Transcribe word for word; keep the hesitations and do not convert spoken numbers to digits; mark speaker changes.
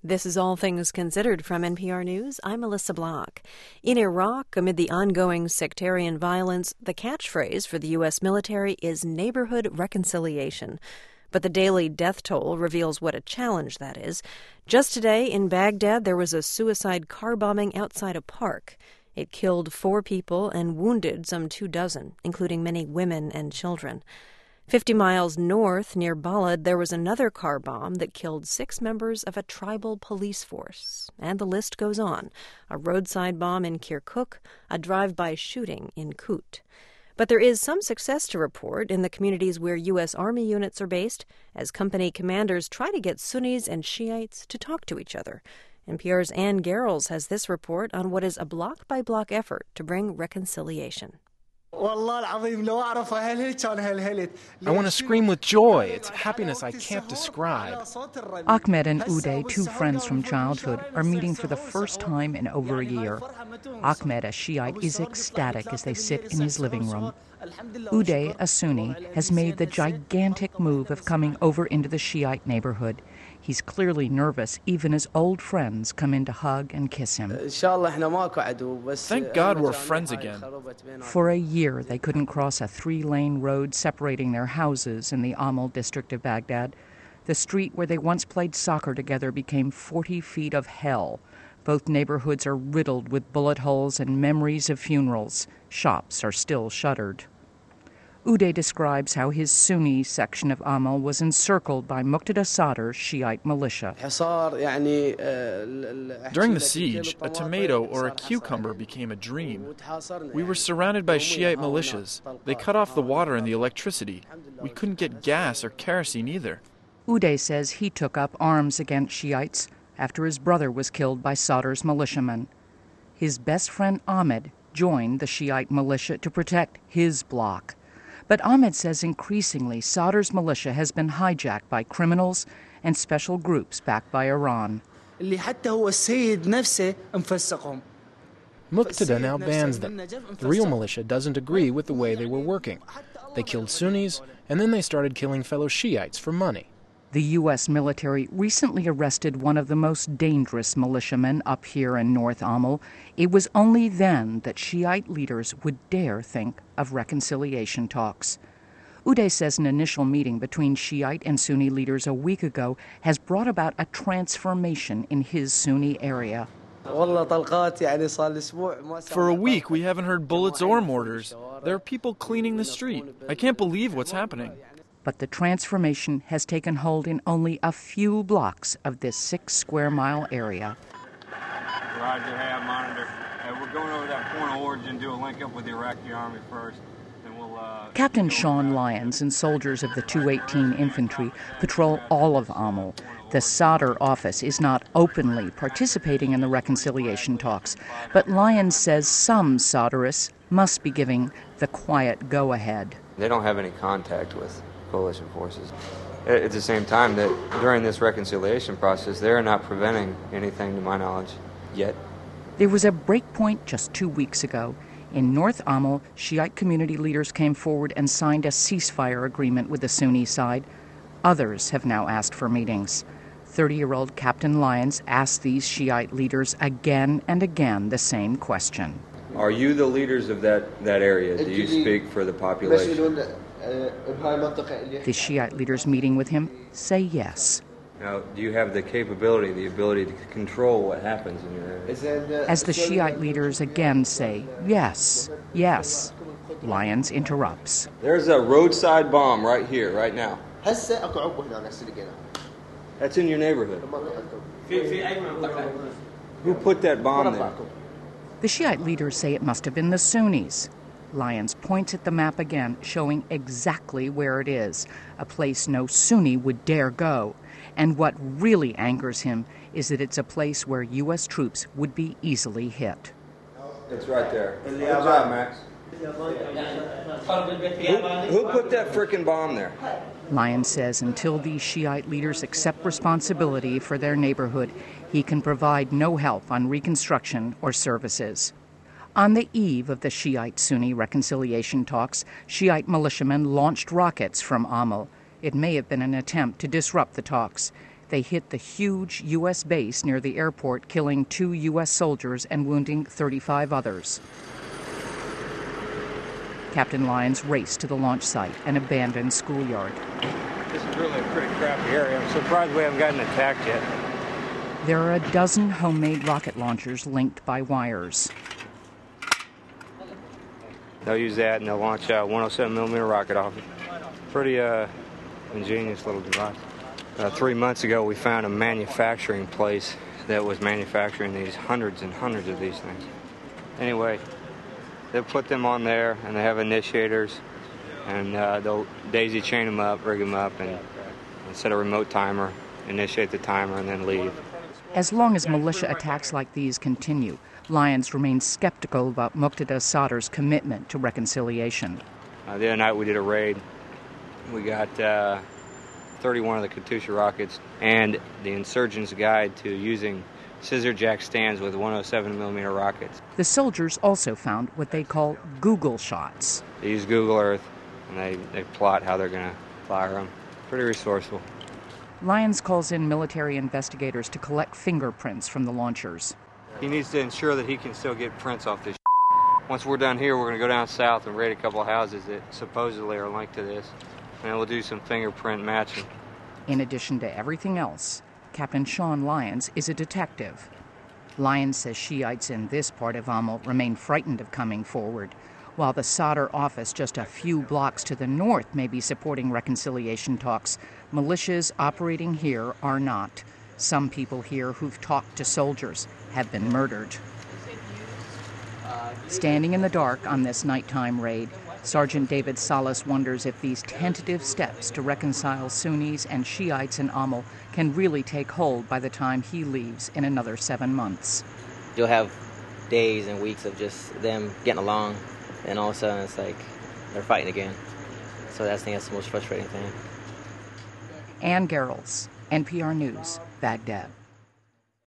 Speaker 1: This is All Things Considered from N P R News. I'm Melissa Block. In Iraq, amid the ongoing sectarian violence, the catchphrase for the U S military is neighborhood reconciliation. But the daily death toll reveals what a challenge that is. Just today in Baghdad, there was a suicide car bombing outside a park. It killed four people and wounded some two dozen, including many women and children. Fifty miles north, near Balad, there was another car bomb that killed six members of a tribal police force. And the list goes on. A roadside bomb in Kirkuk, a drive-by shooting in Kut. But there is some success to report in the communities where U S Army units are based, as company commanders try to get Sunnis and Shiites to talk to each other. N P R's Ann Garrels has this report on what is a block-by-block effort to bring reconciliation.
Speaker 2: I want to scream with joy. It's happiness I can't describe.
Speaker 3: Ahmed and Uday, two friends from childhood, are meeting for the first time in over a year. Ahmed, a Shiite, is ecstatic as they sit in his living room. Uday, a Sunni, has made the gigantic move of coming over into the Shiite neighborhood. He's clearly nervous, even as old friends come in to hug and kiss him.
Speaker 2: Thank God we're friends again.
Speaker 3: For a year, they couldn't cross a three-lane road separating their houses in the Amal district of Baghdad. The street where they once played soccer together became forty feet of hell. Both neighborhoods are riddled with bullet holes and memories of funerals. Shops are still shuttered. Uday describes how his Sunni section of Amal was encircled by Muqtada Sadr's Shiite militia.
Speaker 2: During the siege, a tomato or a cucumber became a dream. We were surrounded by Shiite militias. They cut off the water and the electricity. We couldn't get gas or kerosene either.
Speaker 3: Uday says he took up arms against Shiites after his brother was killed by Sadr's militiamen. His best friend Ahmed joined the Shiite militia to protect his bloc. But Ahmed says increasingly Sadr's militia has been hijacked by criminals and special groups backed by Iran.
Speaker 2: Muqtada now bans them. The real militia doesn't agree with the way they were working. They killed Sunnis, and then they started killing fellow Shiites for money.
Speaker 3: The U S military recently arrested one of the most dangerous militiamen up here in North Amal. It was only then that Shiite leaders would dare think of reconciliation talks. Uday says an initial meeting between Shiite and Sunni leaders a week ago has brought about a transformation in his Sunni area.
Speaker 2: For a week, we haven't heard bullets or mortars. There are people cleaning the street. I can't believe what's happening.
Speaker 3: But the transformation has taken hold in only a few blocks of this six-square-mile area.
Speaker 4: Roger, hey, I'm monitor. Hey, we're going over that point of origin, do a link-up with the Iraqi army first. Then we'll, uh,
Speaker 3: Captain Sean Lyons and soldiers of the two eighteen Infantry patrol all of Amal. The Sadr office is not openly participating in the reconciliation talks, but Lyons says some Sadrists must be giving the quiet go-ahead.
Speaker 5: They don't have any contact with coalition forces. At the same time, that during this reconciliation process, they're not preventing anything, to my knowledge, yet.
Speaker 3: There was a break point just two weeks ago. In North Amal, Shiite community leaders came forward and signed a ceasefire agreement with the Sunni side. Others have now asked for meetings. thirty-year-old Captain Lyons asked these Shiite leaders again and again the same question.
Speaker 5: Are you the leaders of that, that area? Do you speak for the population?
Speaker 3: The Shiite leaders meeting with him say yes.
Speaker 5: Now, do you have the capability, the ability to control what happens in your area?
Speaker 3: As the Shiite leaders again say yes, yes, Lyons interrupts.
Speaker 5: There's a roadside bomb right here, right now. That's in your neighborhood. Who put that bomb there?
Speaker 3: The Shiite leaders say it must have been the Sunnis. Lyons points at the map again, showing exactly where it is, a place no Sunni would dare go. And what really angers him is that it's a place where U S troops would be easily hit.
Speaker 5: It's right there. Good job, Max. Who, who put that frickin' bomb there?
Speaker 3: Lyons says until these Shiite leaders accept responsibility for their neighborhood, he can provide no help on reconstruction or services. On the eve of the Shiite-Sunni reconciliation talks, Shiite militiamen launched rockets from Amal. It may have been an attempt to disrupt the talks. They hit the huge U S base near the airport, killing two U S soldiers and wounding thirty-five others. Captain Lyons raced to the launch site, an abandoned schoolyard.
Speaker 4: This is really a pretty crappy area. I'm surprised we haven't gotten attacked yet.
Speaker 3: There are a dozen homemade rocket launchers linked by wires.
Speaker 5: They'll use that and they'll launch a one oh seven millimeter rocket off it. Pretty uh, ingenious little device. Uh, three months ago, we found a manufacturing place that was manufacturing these hundreds and hundreds of these things. Anyway, they'll put them on there, and they have initiators, and uh, they'll daisy chain them up, rig them up, and, and set a remote timer, initiate the timer, and then leave.
Speaker 3: As long as militia attacks like these continue, Lyons remains skeptical about Muqtada Sadr's commitment to reconciliation.
Speaker 5: Uh, the other night we did a raid. We got uh, thirty-one of the Katyusha rockets and the Insurgent's Guide to using scissor jack stands with one oh seven millimeter rockets.
Speaker 3: The soldiers also found what they call Google shots.
Speaker 5: They use Google Earth, and they, they plot how they're going to fire them. Pretty resourceful.
Speaker 3: Lyons calls in military investigators to collect fingerprints from the launchers.
Speaker 5: He needs to ensure that he can still get prints off this. Once we're done here, we're going to go down south and raid a couple of houses that supposedly are linked to this, and we'll do some fingerprint matching.
Speaker 3: In addition to everything else, Captain Sean Lyons is a detective. Lyons says Shiites in this part of Amal remain frightened of coming forward, while the Sadr office just a few blocks to the north may be supporting reconciliation talks. Militias operating here are not. Some people here who've talked to soldiers have been murdered. Standing in the dark on this nighttime raid, Sergeant David Salas wonders if these tentative steps to reconcile Sunnis and Shiites in Amal can really take hold by the time he leaves in another seven months.
Speaker 6: You'll have days and weeks of just them getting along, and all of a sudden it's like they're fighting again. So that's, I think that's the most frustrating thing.
Speaker 3: Ann Garrels, N P R News, Baghdad.